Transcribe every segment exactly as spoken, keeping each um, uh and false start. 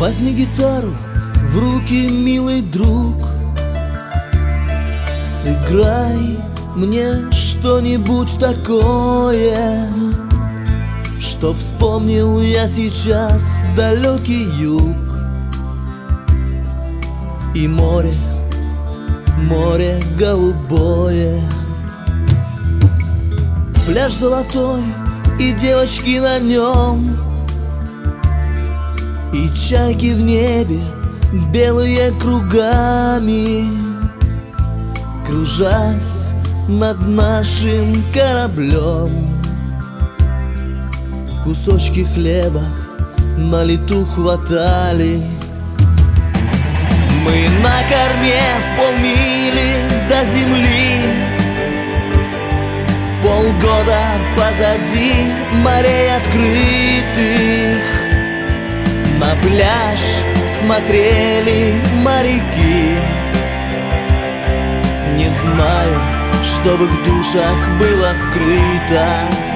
Возьми гитару в руки, милый друг, сыграй мне что-нибудь такое, что вспомнил я сейчас далекий юг и море, море голубое. Пляж золотой и девочки на нем, и чайки в небе белые кругами, кружась над нашим кораблем. Кусочки хлеба на лету хватали. Мы на корме в полмили до земли, полгода позади морей открытых. На пляж смотрели моряки. Не знаю, что в их душах было скрыто.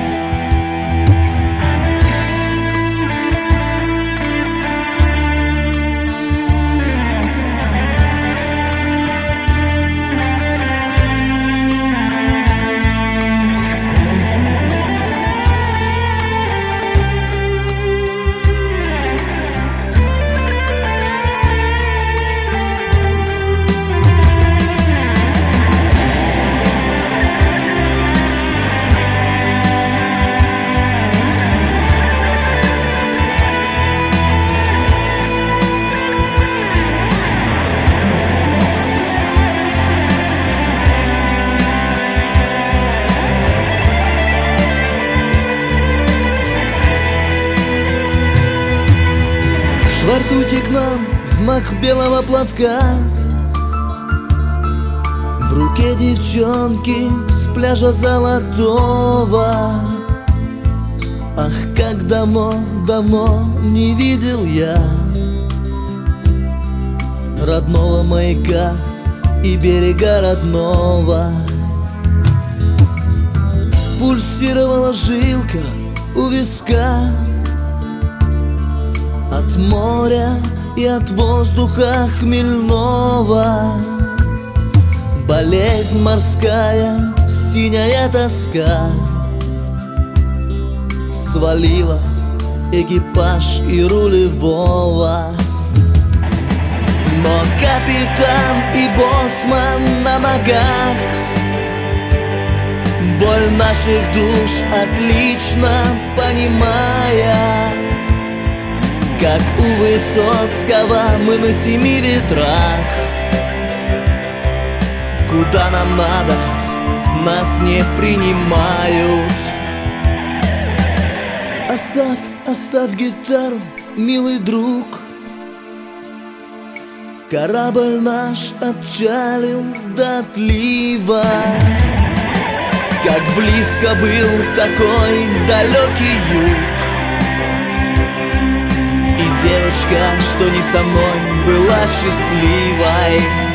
Швартуйте к нам взмах белого платка, в руке девчонки с пляжа золотого. Ах, как давно, давно не видел я родного маяка и берега родного. Пульсировала жилка у виска от моря и от воздуха хмельного. Болезнь морская, синяя тоска свалила экипаж и рулевого. Но капитан и боссман на ногах боль наших душ отлично понимая. Как у Высоцкого мы на семи ветрах, куда нам надо, нас не принимают. Оставь, оставь гитару, милый друг, корабль наш отчалил до отлива. Как близко был такой далекий юг, девочка, что не со мной, была счастливой.